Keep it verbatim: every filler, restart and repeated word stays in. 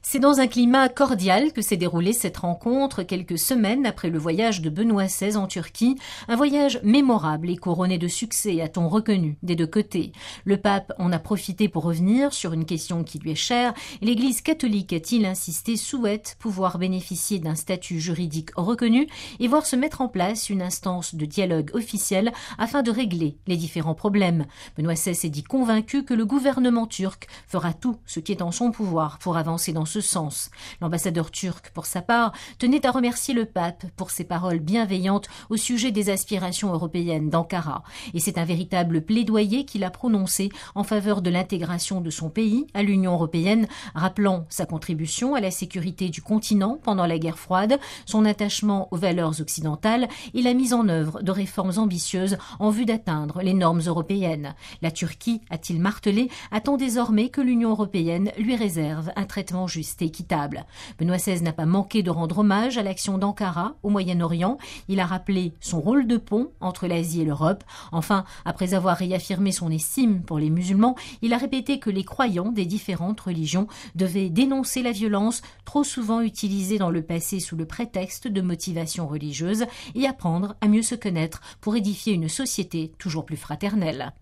C'est dans un climat cordial que s'est déroulée cette rencontre quelques semaines après le voyage de Benoît seize en Turquie, un voyage mémorable et couronné de succès, a-t-on reconnu, des deux côtés. Le pape en a profité pour revenir sur une question qui lui est chère, et l'Église catholique, a-t-il insisté, souhaite pouvoir bénéficier d'un statut juridique reconnu et voir se mettre en place une instance de dialogue officielle afin de régler les différents problèmes. Benoît seize s'est dit convaincu que le gouvernement turc fera tout ce qui est en son pouvoir pour avancer dans ce sens. L'ambassadeur turc, pour sa part, tenait à remercier le pape pour ses paroles bienveillantes au sujet des aspirations européennes d'Ankara. Et c'est un véritable plaidoyer qu'il a prononcé en faveur de l'intégration de son pays à l'Union européenne, rappelant sa contribution à la sécurité du continent pendant la guerre froide, son attachement aux valeurs occidentales et la mise en œuvre de réformes ambitieuses en vue d'atteindre les normes européennes. La Turquie, a-t-il martelé, attend désormais que l'Union européenne lui réserve un traitement juste et équitable. Benoît seize n'a pas manqué de rendre hommage à l'action d'Ankara au Moyen-Orient. Il a rappelé son rôle de pont entre l'Asie et l'Europe. Enfin, après avoir réaffirmé son estime pour les musulmans, il a répété que les croyants des différentes religions devaient dénoncer la violence trop souvent utilisée dans le passé sous le prétexte de motivation religieuse et apprendre à mieux se connaître pour édifier une société toujours plus fraternelle.